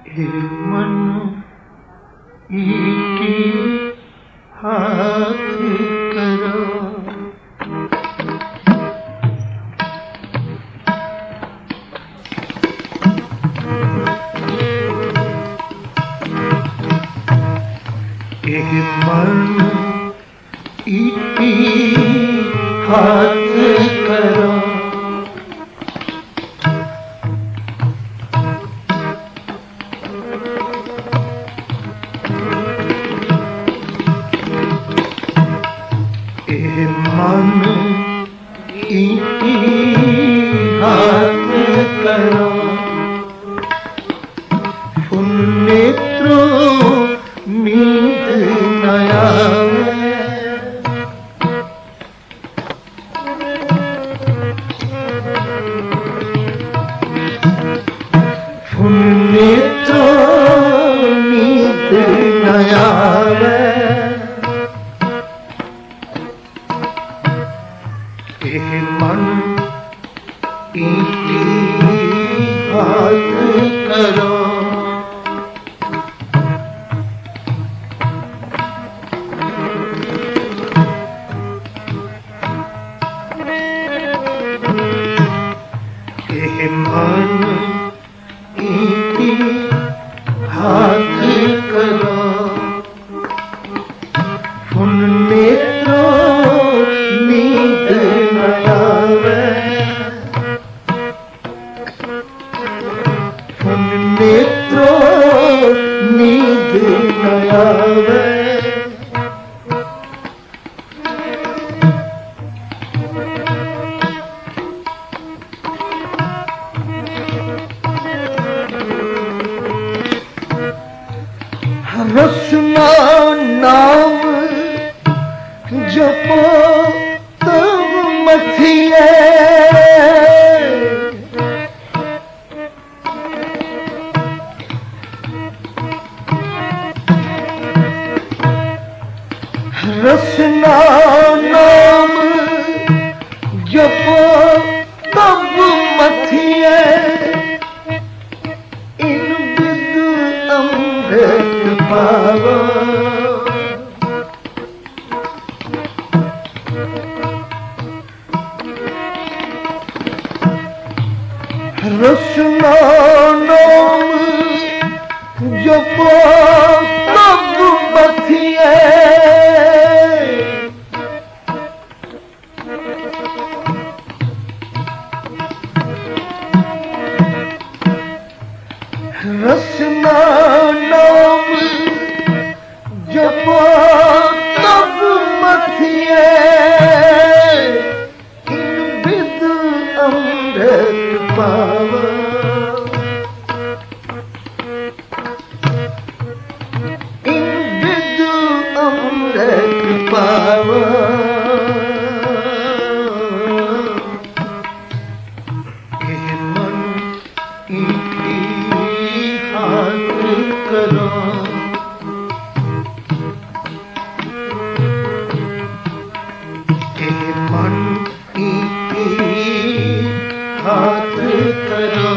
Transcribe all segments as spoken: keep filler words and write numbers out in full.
मन ईटी हाथ करो, ए मन ईटी हाथ करो, मन ईटी हाथ करो, उन नेत्रों नींद न आवे, उन नेत्रों नींद न आवे, मन ईटी हाथ करो, ए मन ईटी हाथ करो, उन नेत्रों नींद न आवे, उन नेत्रों नींद न आवे, रसना नाम जपो तब मथिए, रसना नाम जपो तब मथिए, इन बिदु अमृत पावो, रसना नाम जपो तब मथिए, रसना नाम जपो तब मथिए, इन बिदु अमृत पावो, इन बिदु अमृत पावो, ए मन ईटी हाथ करो, ए मन ईटी हाथ करो,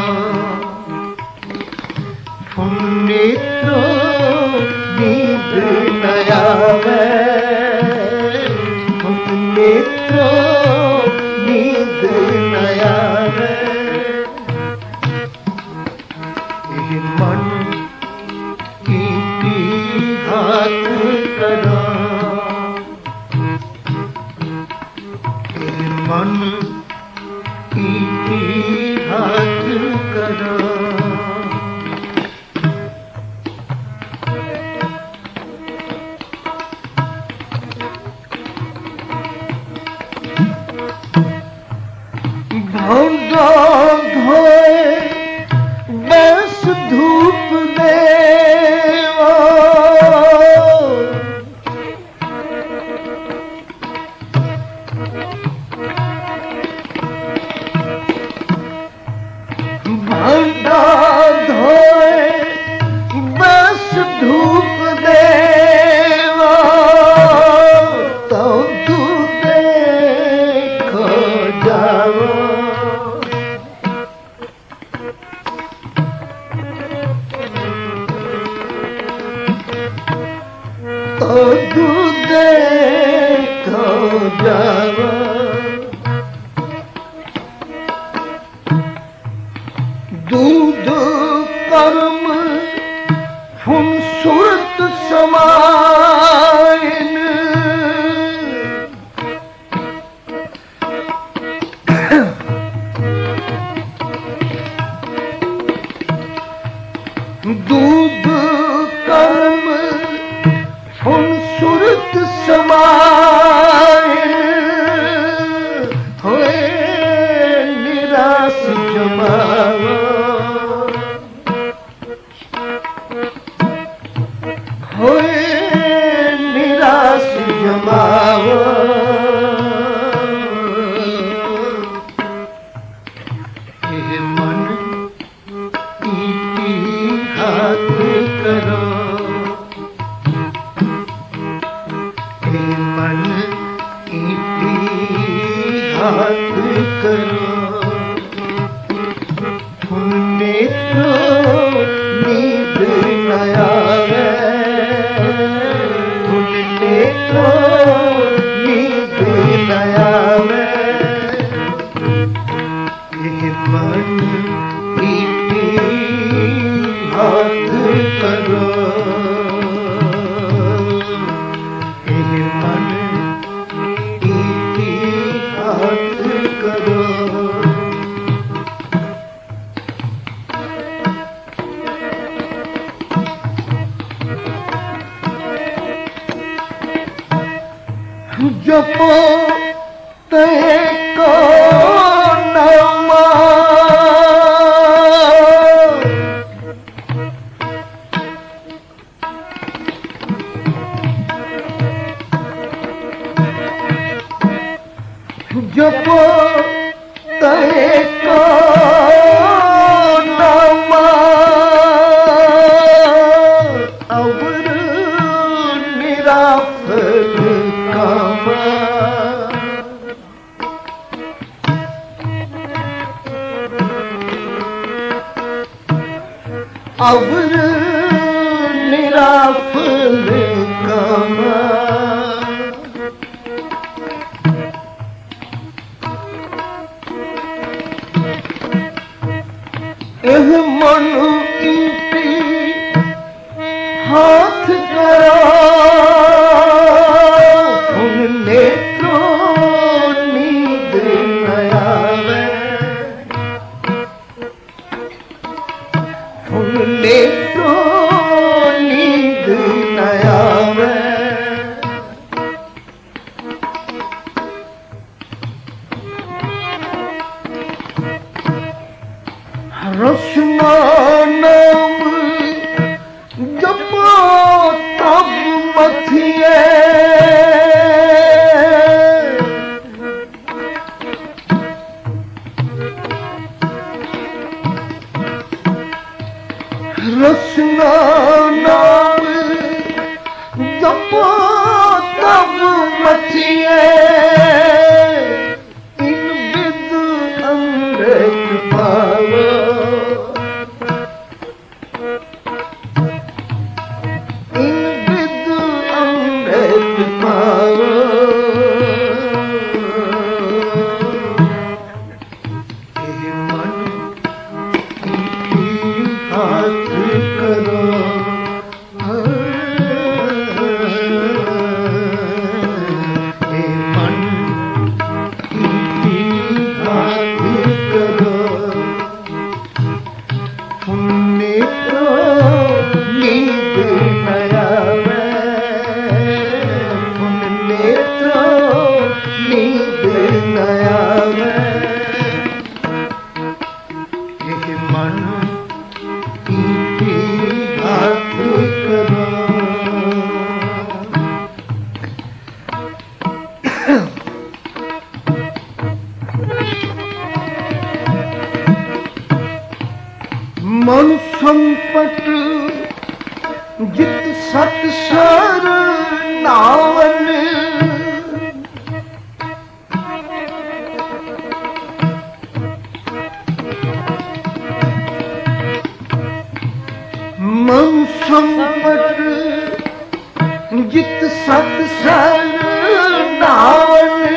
उन नेत्रों नींद न आवे, उन नेत्रों नींद न आवे, ए मन ईटी हाथ करो, ए मन ईटी हाथ करो, भौंडा धोए बस धूप जावा दूध कर्म फुन सूरत समायन दूध कर्म फुन सूरत समायन होए निराश जमावा होए निराश जमावा ये मन ईटी हाथ करो ये मन ईटी हाथ करो फुन्ने तो नींद न आवे फुन्ने तो नींद न आवे ये मन ईटी हाथ करो ये मन ईटी हाथ करो जपो ते को नमा जपो ते को नमा अवर निराफल कामा अवर निराफल कामा एह मनु ईटी हाथ करो फुन नेत्रों नींद न आवे फुन नेत्रों नींद न आवे रसना नाम जपो तब मथिए रसना नाम जपो तब मथिए in with Amrit Paavo in with अमृत पावो ये मन ईटी हाथ करो ये मन ईटी हाथ करो फुन्ने तो नींद न आवे फुन्ने तो नींद न आवे ये मन ईटी हाथ करो मन संपट जित सत सर नावन मन संपट जित सत सर नावन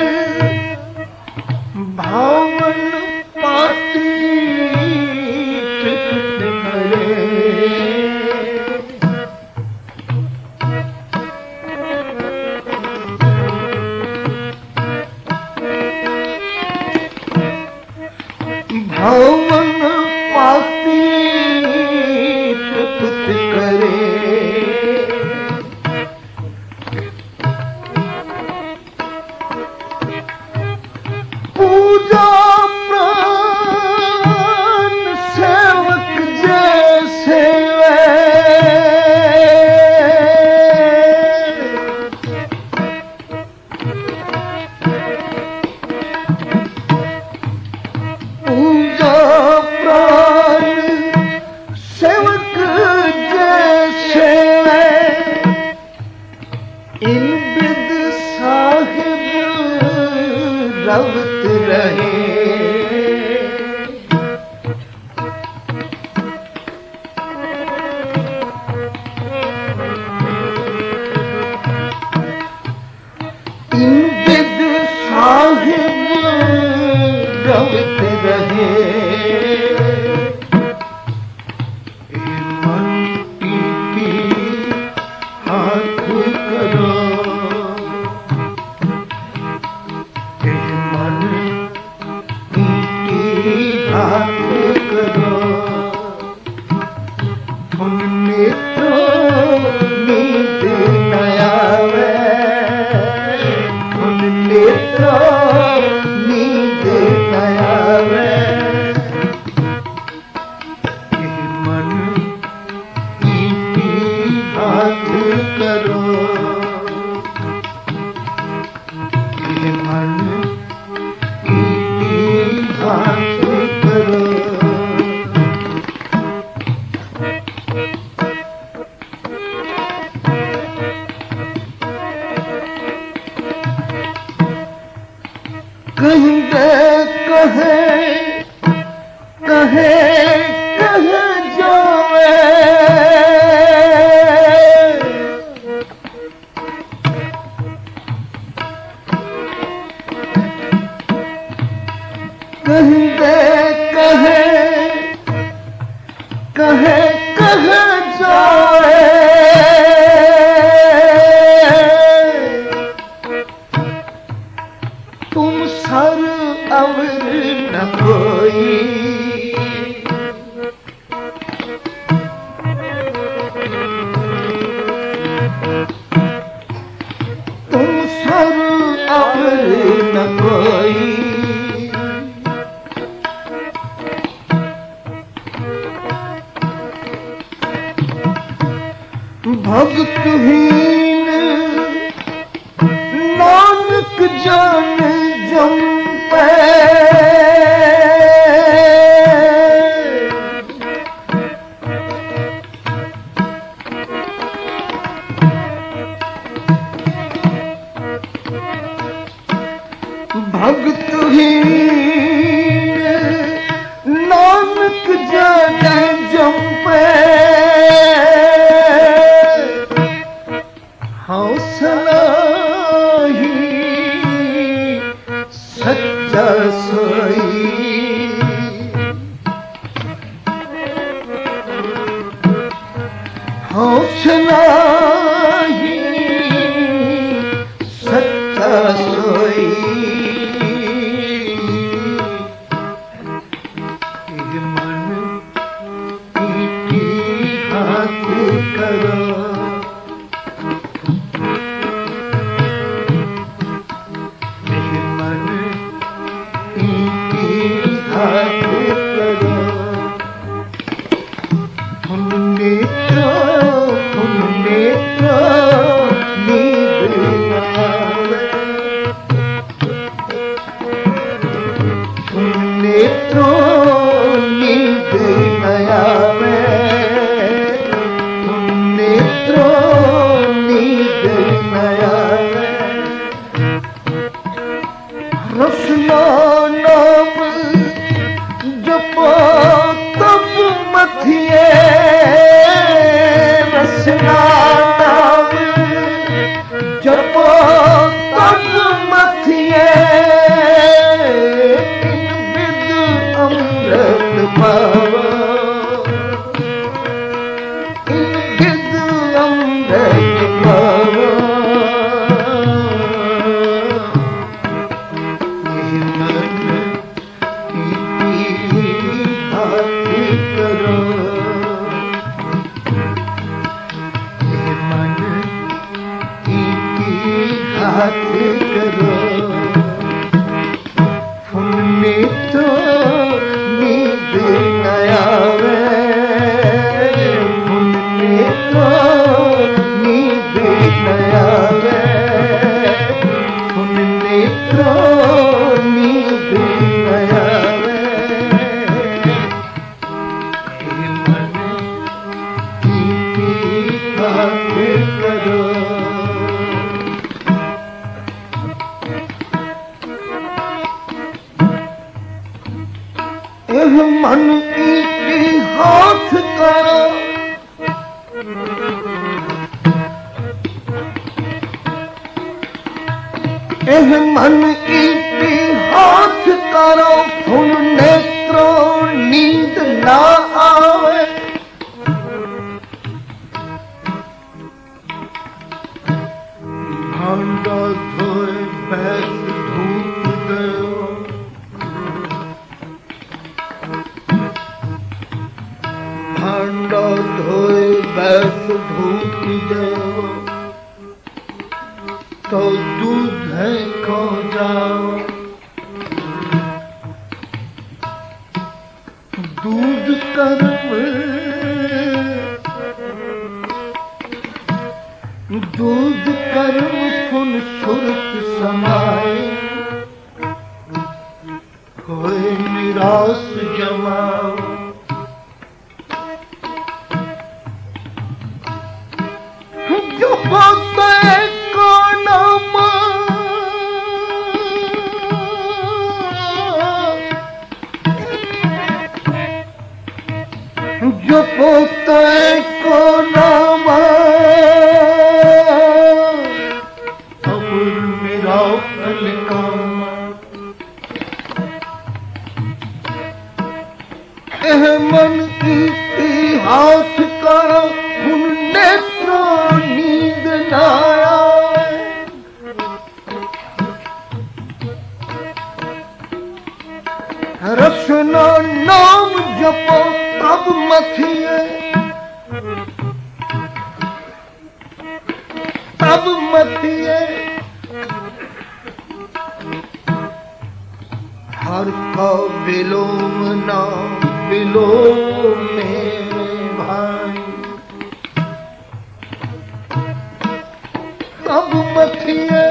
भांडा धोए बैस धूप दो, भांडा धोए बैस धूप दो, तो दूध है खो जाओ, दूध कर्म दूध कर्म फुन सुरत समाए, होए निराश जमाओ, जो होते को नाम जो पोते को नाम अमर मेरा फल काम, एह मन इतिहास का उन नेत्रों नींद न आए, रसना नाम जपो तब मथिए, तब मथिए, हर का विलोम ना विलोम मेरे भाई, तब मथिए,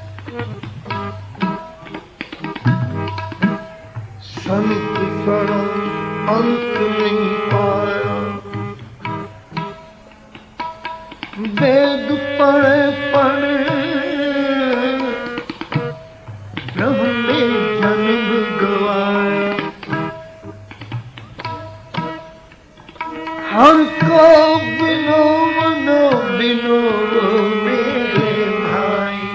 संत शरण अंत नहीं पाया, वेद पढ़े पढ़े ब्रह्म में जन्म गवाया, हर को बिनो मनो बिनो मेरे भाई,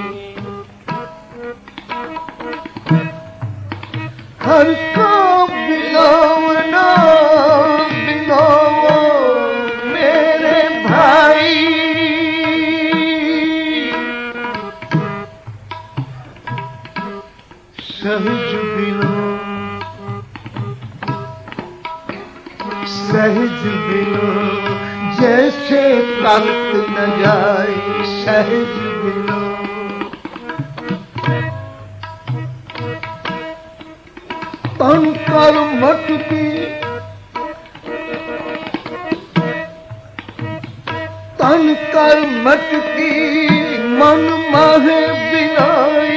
हर को बिनो मनो बिनो मेरे भाई, सहज बिनो सहज बिनो जैसे तलत न जाए, सहज बिनो तन कर मटकी, तन कर मटकी मन माहे बिनाई,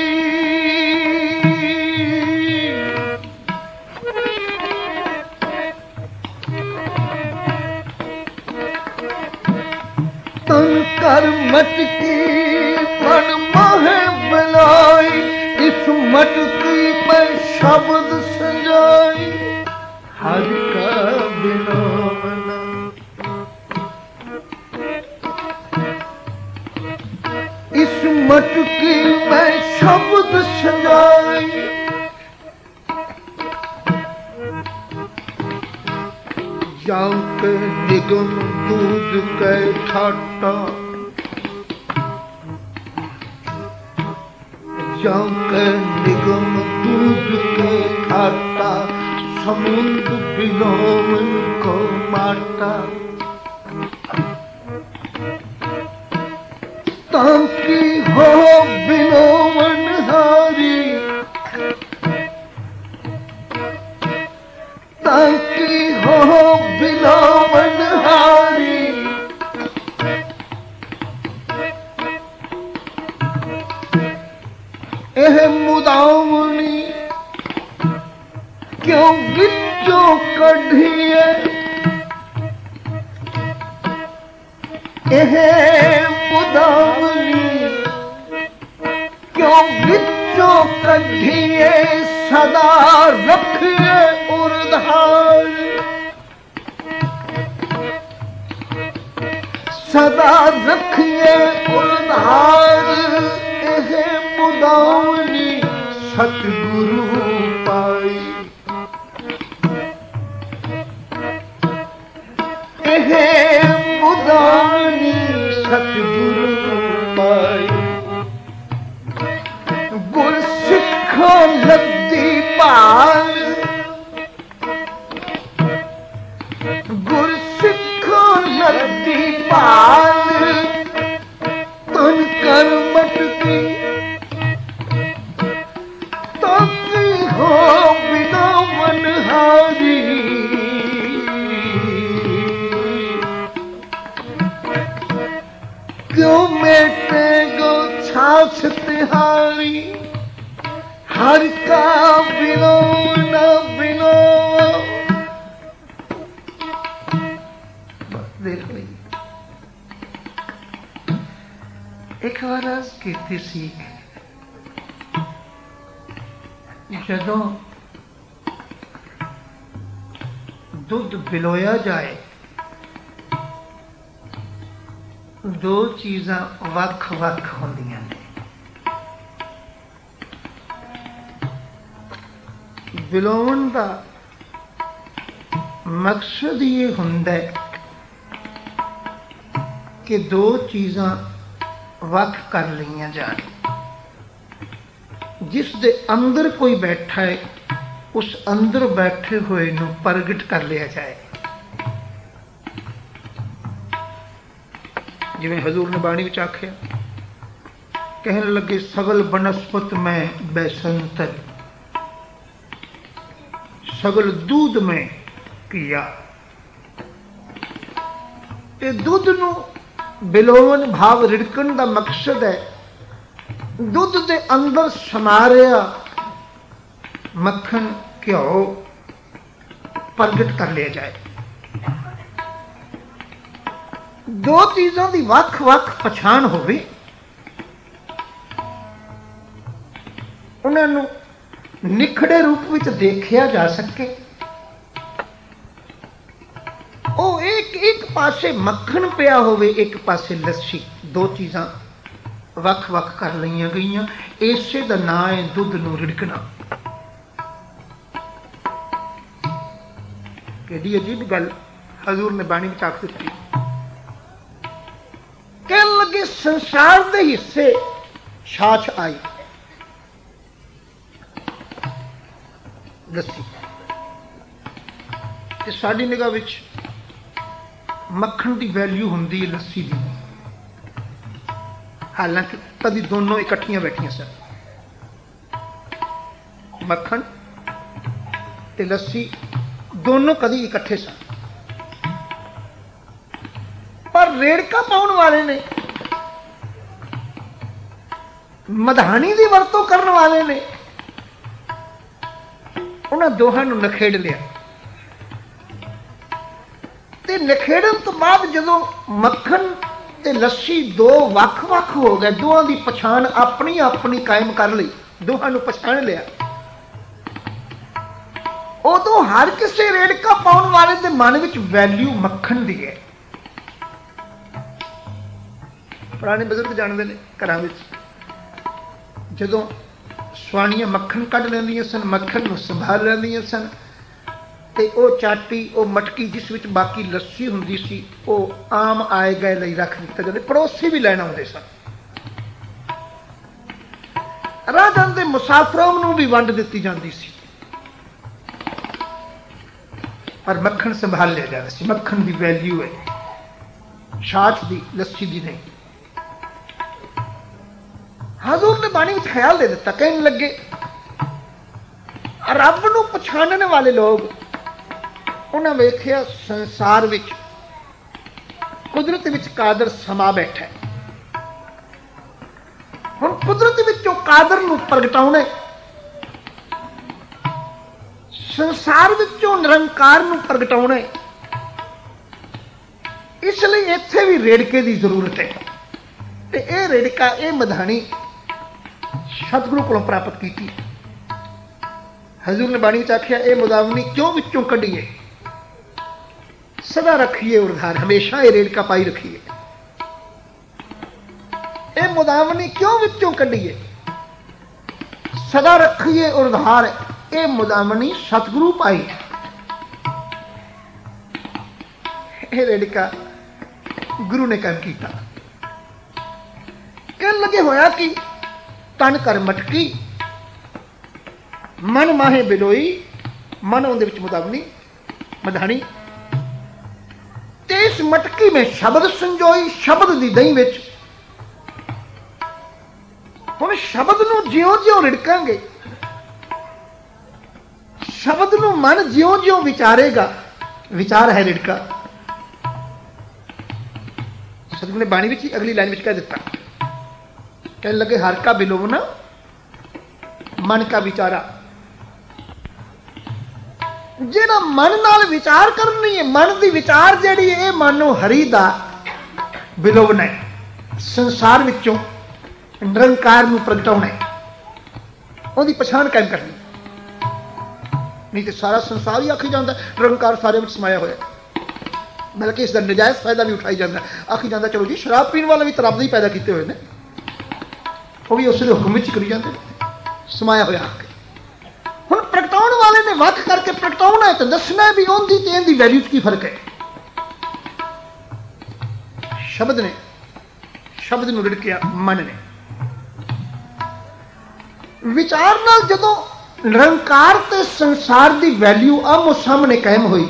तन कर मटकी मन माहे बिनाई, इस मटकी में शब्द सजाई, हर का बिलोमना, इस मटकी में शब्द सजाई, जाऊं के निगम दूध के ठाटा, जाऊं के निगम दूध के ठाटा, समुद्र विलोमन को माटा, ताकि हो विलोमन हारी, ताकि हो विलोमन हारी, एह मुदावनी क्यों बिच्चों कढ़िए, एह मुदावनी क्यों बिच्चों कढ़िए, सदा रखिए उर्धार, सदा रखिए उर्धार, एह मुदावनी सतगुरु पाई, एह मुदावनी सतगुरु पाई, ਲੱਗੀ ਭਾਲ ਤਨ ਕਰ ਮਟਕੀ ਤੋਕੀ ਹੋ ਬਿਨਾ ਮਨਹਾਰੀ क्यों मेटे गो छाछ तिहारी हर का बिनो न बिनो देखो एक बार कीती सी जदों दुध बिलोया जाए दो चीज़ां वख वख होंदियां ने बिलोवन दा मकसद ये हुंदा है कि दो चीज़ां वख कर लईयां जान जिस दे अंदर कोई बैठा है उस अंदर बैठे हुए नूं प्रगट कर लिया जाए जिवें हजूर ने बाणी विच आखिया कहने लगे सगल बनस्पत में बैसंतर सगल दूध में किया ते दूध नूं बिलोवन भाव रिड़कण दा मकसद है दूध दे अंदर समारिया मक्खन घ्यो प्रगट कर लिया जाए दो चीज़ों की वख वख पछाण होवे उन्होंने निखड़े रूप में देखा जा सके ओ एक एक पासे मक्खन पिया होवे एक पासे लस्सी दो चीज़ां वख वख कर लईयां गईयां इसे दा नां है दुध नूं रिड़कना केडी अजीब गल हजूर ने बाणी विच आख दित्ती कहन लगे संसार के हिस्से छाछ आई लस्सी ते साडी निगाह विच मक्खन की वैल्यू हुंदी है लस्सी की हालांकि कभी दोनों इकट्ठियां बैठियां सन मक्खन ते लस्सी दोनों कभी इकट्ठे सन पर रेड़का पाउण वाले ने मधानी की वरतों करने वाले ने उन्हें दोहां नूं नखेड़ लिया ते नखेड़न तो बाद जदों मक्खन ते लस्सी दो वख वख हो गए दोहां दी पछाण अपनी अपनी कायम कर ली दोहां नूं पछाण लिया उदों हर किसी रेड़का पाउण वाले दे मन विच वैल्यू मक्खन दी है पुराने बजुर्ग जानते हैं घरों में जदों स्वाणियां मक्खन कढ़ लैंदियां सन मक्खन नूं संभाल लैंदियां सन ते वो चाटी वो मटकी जिस विच बाकी लस्सी हुंदी सी वो आम आए गए लई रख दिता जांदा पड़ोसी भी लैण आउंदे सन राह जांदे मुसाफिरां नूं भी वंड दित्ती जांदी सी पर मक्खन संभाल लिया जाता सी मक्खन की वैल्यू है छाछ दी लस्सी दी नहीं हजूर ने बाणी में ख्याल दे दिता कहने लगे रब नूं पछाणने वाले लोग उन्हें वेख्या संसार विच कुदरत विच कादर समा बैठा है हुण कुदरत विचों कादर नूं प्रगटाउणा संसार विचों निरंकार नूं प्रगटाउणा इसलिए इत्थे भी रेड़के की जरूरत है ते ये रेड़का ये मधानी सतगुरु को प्राप्त की हजूर ने बाणी आख्या ये मुदावनी क्यों विचों कढ़ीए सदा रखिए उधार हमेशा ये रेड़का पाई रखिए ये मुदावनी क्यों विचों कढ़ीए सदा रखिए उधार ये मुदावनी सतगुरु पाई ये रेड़का गुरु ने काम किया कहने लगे होया कि तन कर मटकी मन माहे बिलोई मन उहदे विच मुदावनी मधानी ते इस मटकी में शब्द संजोई, शब्द दी दही विच। हुण शब्द नूं ज्यों ज्यों रिड़कांगे, शब्द नूं मन ज्यों ज्यों विचारेगा, विचार है रिड़का। सतगुरु ने बाणी विच अगली लाइन विच कह दिता, कहने लगे हर का बिलोवना मन का विचारा। जेड़ा मन नाल विचार करनी है, मन दी विचार जेड़ी है मानो हरि दा बिलोवना है, संसार विचों निरंकार नूं प्रगटाउणा है, उहदी पछाण कायम करनी। नहीं तो सारा संसार ही आखी जाता निरंकार सारे विच समाया होया, बल्कि इसका नजायज फायदा भी उठाई जाता। आखी जाता चलो जी शराब पीने वाला भी तो रब ने पैदा किए हुए ने, वो भी उसके हुक्म विच करी जाते, समाया होया आके। हुण प्रगटाउण वाले ने वख करके प्रगटाउणा है तो दसना है भी उनकी ते इहदी वैल्यू की फर्क है। शब्द ने शब्द नूं रिड़किया मन ने, विचार नाल जदों निरंकार ते संसार की वैल्यू आमो सामने कायम हुई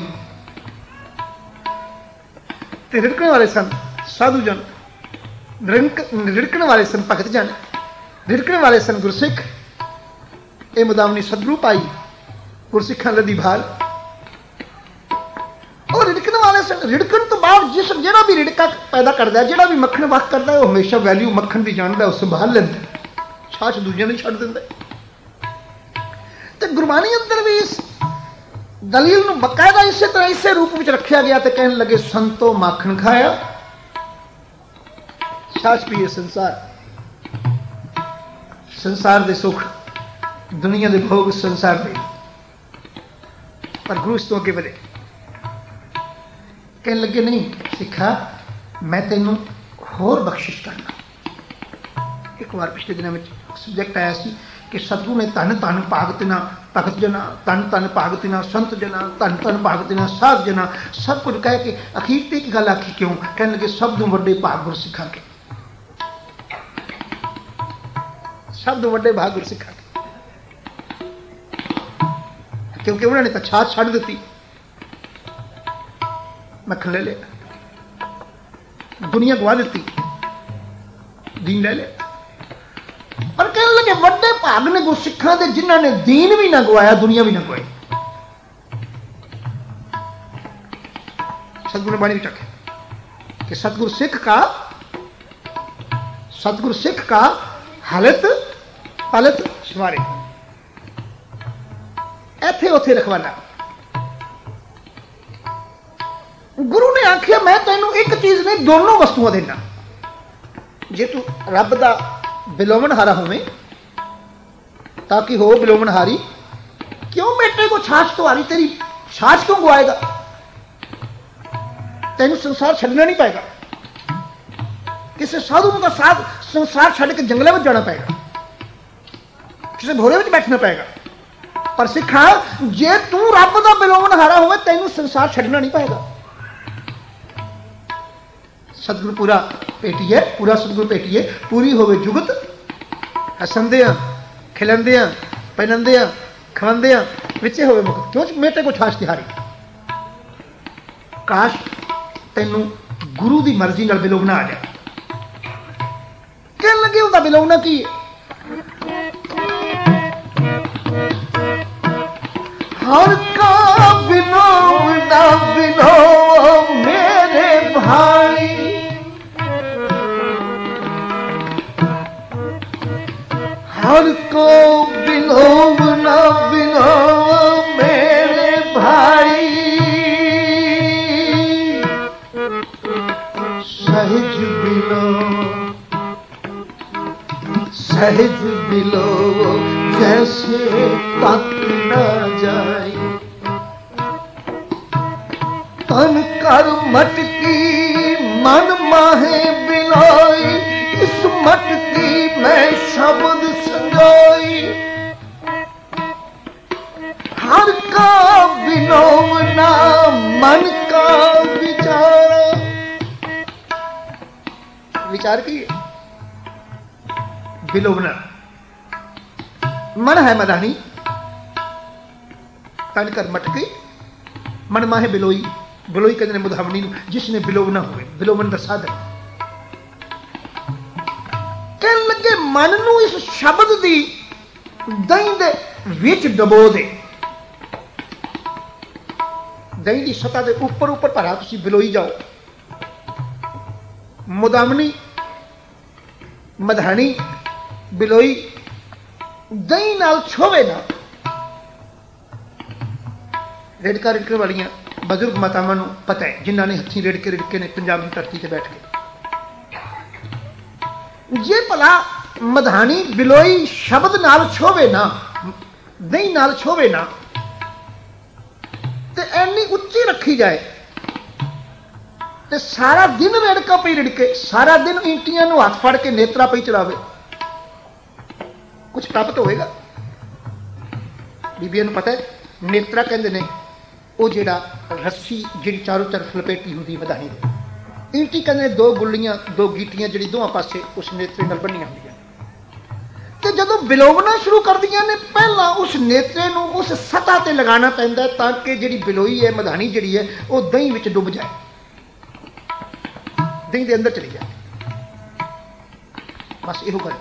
ते रिड़कण वाले सन साधु जन, रिड़कण वाले सन भगत जन, रिड़कण वाले सन गुरसिख। ये मुदावनी सदगुरु पाई गुरसिखां लदी भाल। और रिड़कण वाले सन, रिड़कण तो बाद जिस जेड़ा भी रिड़का पैदा करता है, जेड़ा भी मक्खन वख करता है, वो हमेशा वैल्यू मक्खन की जानता है, संभाल लेंदा, छाछ दूजे नहीं छड्ड दिंदा। ते गुरबाणी अंदर भी इस दलील नूं बकायदा इसे तरह इसे रूप में रखा गया। तो कहने लगे संतो माखन खाया, छाछ पिए संसार, संसार दे सुख, दुनिया दे भोग संसार दे। पर गुरु इस तो अगे बढ़े, कहने लगे नहीं सिखा, मैं तेनों होर बख्शिश करना। एक बार पिछले दिनों में सब्जैक्ट आया सी कि सतगुरु ने धन धन भागतना भगत जना, धन धन भागतना संत जना, धन धन भागतना साध जना, सब कुछ कह के अखीर ते एक गल आखी क्यों? कहने लगे सब तो वड्डे भाग गुरसिखां के, सब तो वड्डे भाग गुरसिखां के, क्योंकि उन्होंने तो छाछ छड़ दी, मक्खन ले लिया, दुनिया गवा दी, दीन ले लिया। और कहने लगे वड्डे भाग ने गुरसिखां दे जिन्हां ने दीन भी ना गवाया, दुनिया भी ना गवाई। सतगुरु ने बाणी विच आख्या कि सतगुरु सिख का सतगुरु सिख का हालत हालत सवारे, इथे उथे रखवाना। गुरु ने आख्या मैं तैनूं एक चीज नहीं दोनों वस्तुआं देना, जे तू रब दा बिलोवनहारा होवे ताकि हो बिलोवनहारी, क्यों बेटे को छाछ तो हारी, तेरी छाछ क्यों गवाएगा? तेन संसार छड़ना नहीं पाएगा, किसी साधु का साथ संसार छड़ के जंगलों में जाना पड़ेगा, किसी भोरे में बैठना पड़ेगा। पर सिखा जे तू रब का बिलोवनहारा होवे तेन संसार छड़ना नहीं पाएगा। सतगुरु पूरा पेटीए, पूरा सतगुरु पेटीए, पूरी होवे जुगत, हसंदियां खिलंदियां पहनंदियां खवंदियां, विचे होवे मुक्त, क्यों मेटे को छाछ तिहारी। काश तेनू गुरु की मर्जी नाल बिलोवना आ जाए। कहने लगे उनका बिलोवना की हर का बिलोवना बिलो मेरे भाई, हर को बिलोवना बिलो मेरे भाई, सहज बिलो सहज बिलो जैसे तक न जाए, तन कर मटकी मन माहे बिलोई, इस मटकी में शब्द संजोई, हर का बिलोवना मन का विचार। विचार की बिलोवना मन है मदानी, तन कर मटकी मन माहे बिलोई, बिलोई कहते हैं मुधावनी नूं, जिसने बिलोवना होवे, बिलोवन दा साधन। कहन लगे मन नूं इस शब्द दी दही दे विच डबो दे, दही की सतह के उपर उपर भरा तुसीं बिलोई जाओ। मुदावनी मधानी बिलोई दही नाल छोवे ना। रेड़का रिड़कण वालियां बजुर्ग मातावां नूं पता है, जिन्हां ने हत्थीं रिड़के रिड़के ने पंजाब की धरती से बैठ के। जे भला मधानी बिलोई शब्द नाल छोवे ना, दही नाल छोवे ना, ते ऐनी उच्ची रखी जाए ते सारा दिन रेड़का पई रिड़के, सारा दिन ईंटियां नूं हथ फड़ के नेत्रा पई चलावे, कुछ प्राप्त होएगा? बीबियां नूं पता है, नेत्रा कहंदे ने ਉਹ ਜਿਹੜਾ ਰੱਸੀ ਜਿਹੜੀ ਚਾਰੋਂ ਤਰਫ ਲਪੇਟੀ ਹੁੰਦੀ ਮਧਾਣੀ ਦੇ, ਈਂਟੀ ਕਹਿੰਦੇ ਦੋ ਗੁੱਲੀਆਂ ਦੋ ਗੀਟੀਆਂ ਜਿਹੜੀ ਦੋਵਾਂ ਪਾਸੇ ਉਸ ਨੇਤਰੇ ਨਾਲ ਬੰਨੀਆਂ ਹੁੰਦੀਆਂ, ਤੇ ਜਦੋਂ ਬਿਲੋਵਣਾ ਸ਼ੁਰੂ ਕਰਦੀਆਂ ਨੇ ਪਹਿਲਾਂ ਉਸ ਨੇਤਰੇ ਨੂੰ ਉਸ ਸਤ੍ਹਾ ਤੇ ਲਗਾਉਣਾ ਪੈਂਦਾ ਤਾਂ ਕਿ ਜਿਹੜੀ ਬਿਲੋਈ ਹੈ ਮਧਾਣੀ ਜਿਹੜੀ ਹੈ ਉਹ ਦਹੀਂ ਵਿੱਚ ਡੁੱਬ ਜਾਏ, ਦਹੀਂ ਦੇ ਅੰਦਰ ਚਲੀ ਜਾਏ। ਬਸ ਇਹੋ ਗੱਲ।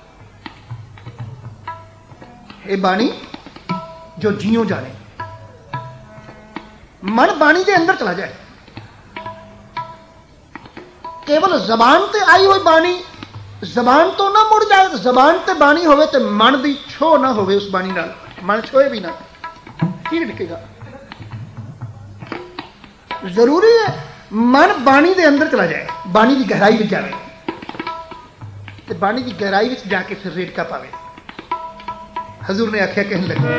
ਇਹ ਬਾਣੀ ਜੋ ਜੀਓ ਜਾਣੇ, मन बाणी के अंदर चला जाए। केवल जबान ते आई हुई बाणी जबान तो ना मुड़ जाए, जबान ते बाणी होवे ते मन दी छो ना होवे, उस बाणी नाल मन छोए भी ना, की टिकेगा? जरूरी है मन बाणी के अंदर चला जाए, बाणी की गहराई में जाए, ते बाणी की गहराई में जाके फिर रेड़का पावे। हजूर ने आख्या कहने लगे,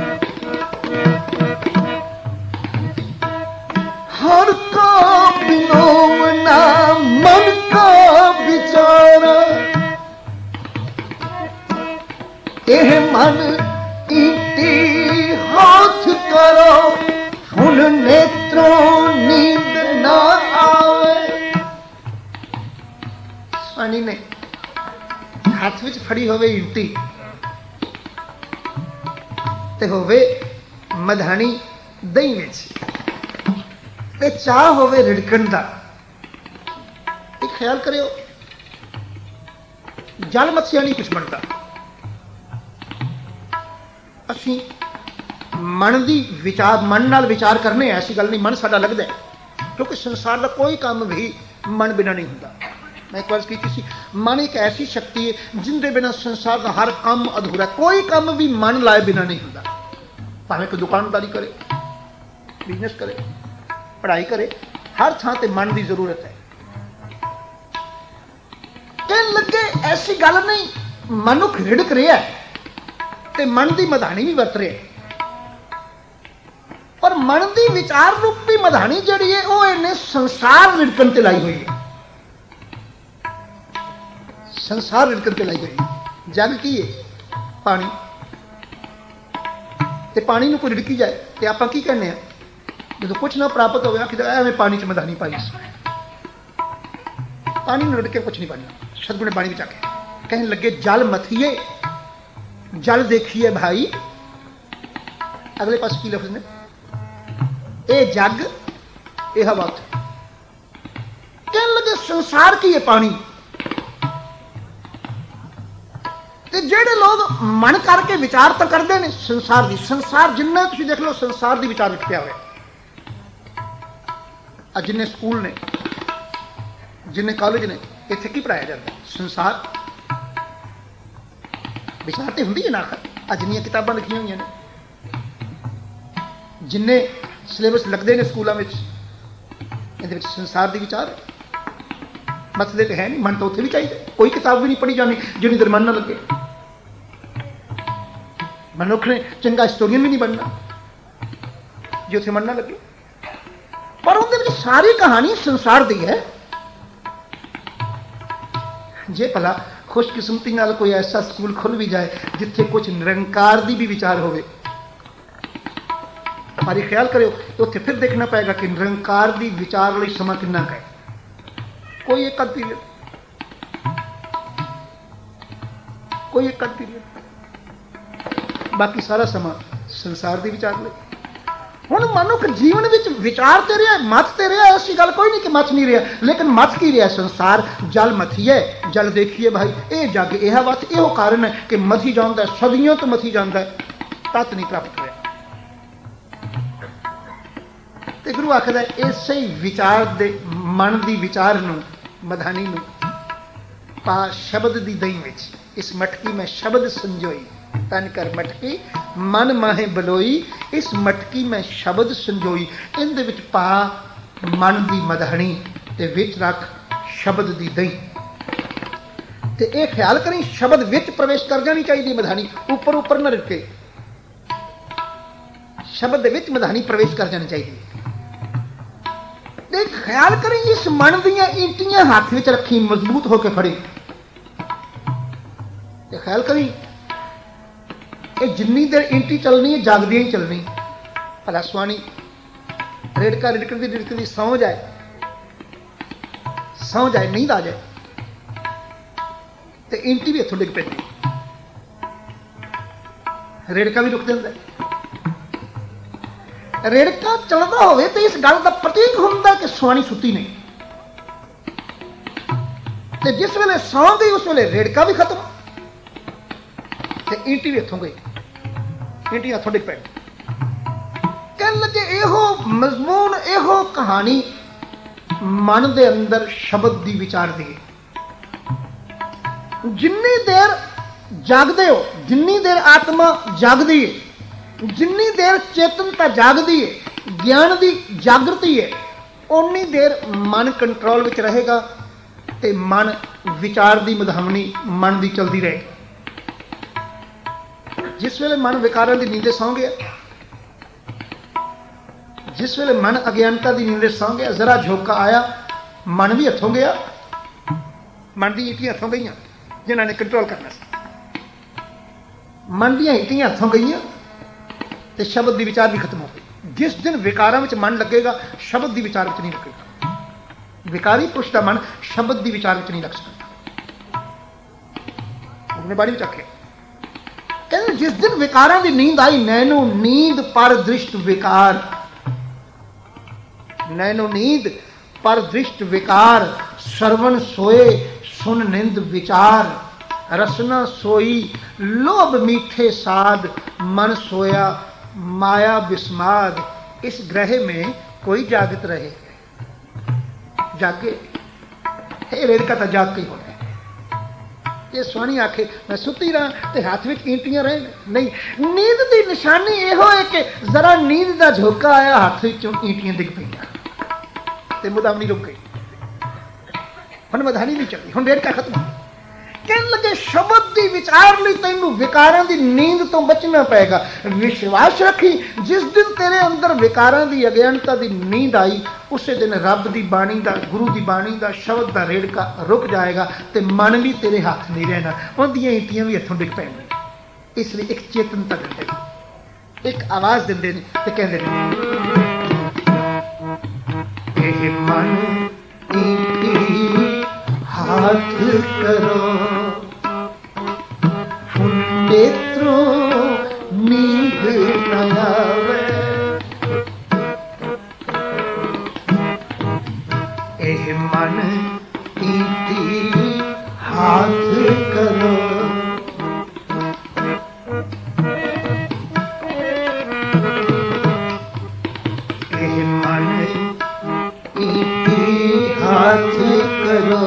हर का बिनोवना मन का विचारा, एह मन ईटी हाथ करो, हुन नेत्रों नींद ना आवे। स्वामी ने हाथ विच फड़ी होवे ईटी ते होवे मधानी दही विच, चाह होवे रिड़कण दा। एक ख्याल करियो, जल मत्स्या नहीं कुछ बनता। असी मन दी विचार मन नाल विचार करने, ऐसी गल नहीं मन साडा लगदा है, क्योंकि संसार का कोई काम भी मन बिना नहीं होता। मैं एक बार की सी, मन एक ऐसी शक्ति है जिंदे बिना संसार का हर काम अधूरा, कोई काम भी मन लाए बिना नहीं होता। भावें कोई दुकानदारी करे, बिजनेस करे, पढ़ाई करे, हर थां ते मन की जरूरत है। कहन लगे ऐसी गल नहीं, मनुख रिड़क रहा है ते मन की मधानी भी वरत रहा है, पर मन की विचार रूपी मधानी जिहड़ी है वो इन्हें संसार रिड़कन ते लाई हुई है, संसार रिड़कन ते लाई हुई है। जग की है? पानी। ते पानी नूं कोई रिड़की जाए ते आपां की कहने हैं? जो कुछ ना प्राप्त हो गया कि एवं पानी च मधानी पाई, पानी में रड़के कुछ नहीं पानी। सतगुरु ने पानी में आके कहने लगे, जल मथिए जल देखिए भाई। अगले पास की लफ्ज ने, ए जग ए हवा। कहने लगे संसार की है पानी, ते जेड़े लोग मन करके विचार तो करते हैं संसार की, संसार जिन्ना तुसीं देख लो संसार की विचार विच पिया होया। जिन्ने स्कूल ने, जिन्ने कॉलेज ने, इत्थे की पढ़ाया जाता? संसार। विचार तो होंगी है ना, अज जिन्नियां किताबां लिखियां हुई ने, जिन्ने सिलेबस लगते हैं स्कूलों में, ये संसार की विचार है। मसले तो है नहीं, मन तो उत्थे भी चाहिए। कोई किताब भी नहीं पढ़ी जानी जिन्नी देर मन ना लगे। मनुख ने चंगा हिस्टोरियन भी नहीं बनना जो उत्थे मन ना लगे। पर उनके सारी कहानी संसार दी है। जे भला खुशकिस्मती नाल कोई ऐसा स्कूल खुल भी जाए जिथे कुछ निरंकार दी भी विचार होवे, हमारी ख्याल करो तो उत्थे फिर देखना पड़ेगा कि निरंकार दी विचार लई समा कितना का है। कोई एक पीरियड, कोई एक पीरियड, बाकी सारा समा संसार दी विचार लई। ਹੁਣ ਮਨੁੱਖ ਜੀਵਨ ਵਿੱਚ ਵਿਚਾਰ ਤੇ ਰਿਹਾ, ਮੱਥ ਤੇ ਰਿਹਾ, ਐਸੀ ਗੱਲ ਕੋਈ ਨਹੀਂ ਕਿ ਮੱਥ ਨਹੀਂ ਰਿਹਾ, ਲੇਕਿਨ ਮੱਥ ਕੀ ਰਿਹਾ? ਸੰਸਾਰ ਜਲ ਮਥੀਏ, ਜਲ ਦੇਖੀਏ ਭਾਈ, ਇਹ ਜੱਗ ਇਹ ਵਤ, ਇਹੋ ਕਾਰਨ ਹੈ ਕਿ ਮਥੀ ਜਾਂਦਾ, ਸਦੀਆਂ ਤੋਂ ਮਥੀ ਜਾਂਦਾ, ਤਤ ਨਹੀਂ ਪ੍ਰਾਪਤ ਹੋਇਆ। ਤੇ ਗੁਰੂ ਆਖਦਾ ਇਸੇ ਵਿਚਾਰ ਦੇ ਮਨ ਦੀ ਵਿਚਾਰ ਨੂੰ, ਮਧਾਨੀ ਨੂੰ ਪਾ ਸ਼ਬਦ ਦੀ ਦਹੀਂ ਵਿੱਚ, ਇਸ ਮਟਕੀ ਮੈਂ ਸ਼ਬਦ ਸੰਜੋਈ, ਤਨ ਕਰ ਮਟਕੀ ਮਨ ਮਾਹੇ ਬਲੋਈ, ਇਸ ਮਟਕੀ ਮੈਂ ਸ਼ਬਦ ਸੰਜੋਈ। ਇਹਦੇ ਵਿੱਚ ਪਾ ਮਨ ਦੀ ਮਧਾਣੀ ਤੇ ਵਿੱਚ ਰੱਖ ਸ਼ਬਦ ਦੀ ਦਹੀਂ। ਤੇ ਇਹ ਖਿਆਲ ਕਰੀ ਸ਼ਬਦ ਵਿੱਚ ਪ੍ਰਵੇਸ਼ ਕਰ ਜਾਣੀ ਚਾਹੀਦੀ ਮਧਾਣੀ, ਉੱਪਰ ਉੱਪਰ ਨਾ ਰੁਕੇ, ਸ਼ਬਦ ਦੇ ਵਿੱਚ ਮਧਾਣੀ ਪ੍ਰਵੇਸ਼ ਕਰ ਜਾਣੀ ਚਾਹੀਦੀ। ਤੇ ਖਿਆਲ ਕਰੀ ਇਸ ਮਨ ਦੀਆਂ ਈਂਟੀਆਂ ਹੱਥ ਵਿੱਚ ਰੱਖੀ, ਮਜ਼ਬੂਤ ਹੋ ਕੇ ਫੜੀ। ਤੇ ਖਿਆਲ ਕਰੀ ਇਹ ਜਿੰਨੀ ਦੇਰ ਈਂਟੀ ਚੱਲਣੀ ਹੈ ਜਾਗਦੀਆਂ ਹੀ ਚੱਲਣੀ। ਭਲਾ ਸੁਆਣੀ ਰੇੜਕਾ ਰਿੜਕਦੀ ਰਿੜਕਦੀ ਸੌਂ ਜਾਏ, ਸੌਂ ਜਾਏ, ਨੀਂਦ ਆ ਜਾਏ ਤੇ ਈਂਟੀ ਵੀ ਇੱਥੋਂ ਡਿੱਗ ਪੈਂਦੀ, ਰੇੜਕਾ ਵੀ ਰੁਕ ਜਾਂਦਾ। ਰੇੜਕਾ ਚੱਲਦਾ ਹੋਵੇ ਤੇ ਇਸ ਗੱਲ ਦਾ ਪ੍ਰਤੀਕ ਹੁੰਦਾ ਕਿ ਸੁਆਣੀ ਸੁੱਤੀ ਨਹੀਂ, ਤੇ ਜਿਸ ਵੇਲੇ ਸੌਂ ਗਈ ਉਸ ਵੇਲੇ ਰੇੜਕਾ ਵੀ ਖਤਮ ਤੇ ਈਂਟੀ ਵੀ ਇੱਥੋਂ ਗਈ, ਈਂਟੀ ਹੱਥੋਂ ਡਿੱਗ ਪੈ। ਕਹਿਣ ਲੱਗੇ ਇਹੋ ਮਜ਼ਮੂਨ, ਇਹੋ ਕਹਾਣੀ ਮਨ ਦੇ ਅੰਦਰ ਸ਼ਬਦ ਦੀ ਵਿਚਾਰ ਦੀ। ਜਿੰਨੀ ਦੇਰ ਜਾਗਦੇ ਹੋ, ਜਿੰਨੀ ਦੇਰ ਆਤਮਾ ਜਾਗਦੀ ਹੈ, ਜਿੰਨੀ ਦੇਰ ਚੇਤਨਤਾ ਜਾਗਦੀ ਹੈ, ਗਿਆਨ ਦੀ ਜਾਗਰਤੀ ਹੈ, ਓਨੀ ਦੇਰ ਮਨ ਕੰਟਰੋਲ ਵਿੱਚ ਰਹੇਗਾ ਤੇ ਮਨ ਵਿਚਾਰ ਦੀ ਮਧਾਵਣੀ ਮਨ ਦੀ ਚਲਦੀ ਰਹੇਗੀ। ਜਿਸ ਵੇਲੇ ਮਨ ਵਿਕਾਰਾਂ ਦੀ ਨੀਂਦੇ ਸੌਂ ਗਿਆ, ਜਿਸ ਵੇਲੇ ਮਨ ਅਗਿਆਨਤਾ ਦੀ ਨੀਂਦੇ ਸੌਂ ਗਿਆ, ਜ਼ਰਾ ਝੋਕਾ ਆਇਆ, ਮਨ ਵੀ ਹੱਥੋਂ ਗਿਆ, ਮਨ ਦੀ ਈਟੀਆਂ ਹੱਥੋਂ ਗਈਆਂ ਜਿਨ੍ਹਾਂ ਨੇ ਕੰਟਰੋਲ ਕਰਨਾ ਸੀ, ਮਨ ਦੀਆਂ ਈਟੀਆਂ ਹੱਥੋਂ ਗਈਆਂ ਤੇ ਸ਼ਬਦ ਦੀ ਵਿਚਾਰ ਵੀ ਖਤਮ ਹੋ ਗਈ। ਜਿਸ ਦਿਨ ਵਿਕਾਰਾਂ ਵਿੱਚ ਮਨ ਲੱਗੇਗਾ, ਸ਼ਬਦ ਦੀ ਵਿਚਾਰ ਵਿੱਚ ਨਹੀਂ ਲੱਗੇਗਾ। ਵਿਕਾਰੀ ਪੁਰਸ਼ ਦਾ ਮਨ ਸ਼ਬਦ ਦੀ ਵਿਚਾਰ ਵਿੱਚ ਨਹੀਂ ਲੱਗ ਸਕਦਾ। ਉਹਨੇ ਬਾਣੀ ਵਿੱਚ ਆਖਿਆ, ਕਹਿੰਦੇ ਜਿਸ ਦਿਨ ਵਿਕਾਰਾਂ ਦੀ ਨੀਂਦ ਆਈ, ਨੈਨੋ ਨੀਂਦ ਪਰ ਦ੍ਰਿਸ਼ਟ ਵਿਕਾਰ, ਨੈਨੋ ਨੀਂਦ ਪਰ ਦ੍ਰਿਸ਼ਟ ਵਿਕਾਰ, ਸਰਵਣ ਸੋਏ ਸੁਨ ਨਿੰਦ ਵਿਚਾਰ, ਰਸਨਾ सोई लोभ मीठे साध, मन सोया माया विस्माद। इस ग्रह में कोई जागत रहे, जागे हे रेड़का तो जाग के ही होना। ये सोनी आखे मैं सुती रहा तो हाथ में ईंटियां रहे नहीं। नींद की निशानी यहो है कि जरा नींद का झोंका आया, हाथ चों ईंटियां दिख पई, मुदावनी रुक गई, हुण मधानी नहीं चली, हुण रेड़का खत्म। कहने लगे शब्द की विचार लिए तेनू विकारां की नींद तो बचना पेगा। विश्वास रखी, जिस दिन तेरे अंदर विकारां की अज्ञानता की नींद आई, उसे दिन रब की बाणी का, गुरु की बाणी का, शब्द का रेड़का रुक जाएगा तो मन भी तेरे हाथ नहीं रहना, उनदियां ईंटियां भी हथों डिग पैणगीਆਂ। इसलिए एक चेतनता दिंदे ने, एक आवाज़ दिंदे ने ते कहंदे ने ए मन ईंटी हाथ करो, नेत्रों नींद न आवे, ए मन ईंटी हाथ करो, ए मन ईंटी हाथ करो,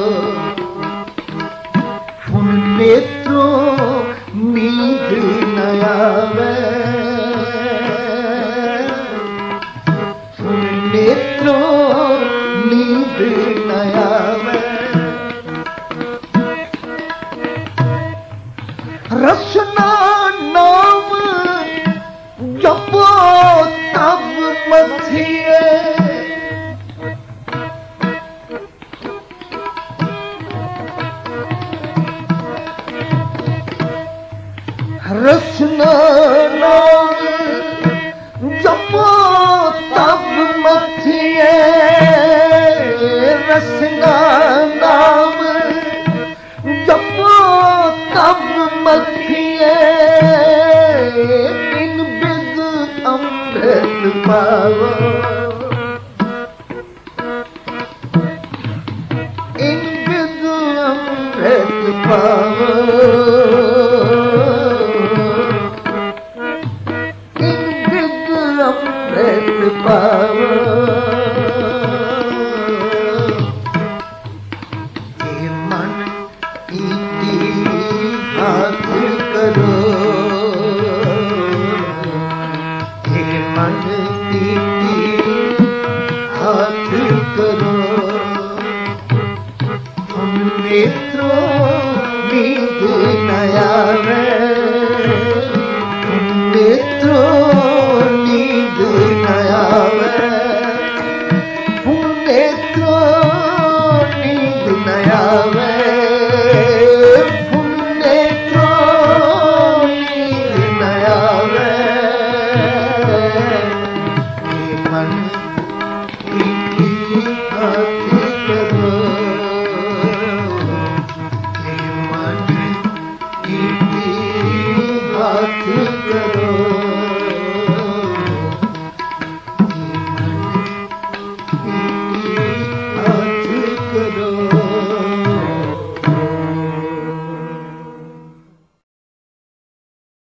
नेत्रों नींद न आवे, नेत्रों नींद न आवे, रसना नाम जपो तब मथिए, ਪਾਵੋ ਇਨ ਬਿਦ ਅੰਮ੍ਰਿਤ ਪਾਵੋ ਇਨ ਬਿਦ ਅੰਮ੍ਰਿਤ ਪਾਵੋ ਇਹ ਮਨ ਕੀਤੀ ਹੱਥ ਕਰੋ ਮਨ ਕੀਤੀ ਹੱਥ ਕਰੋ।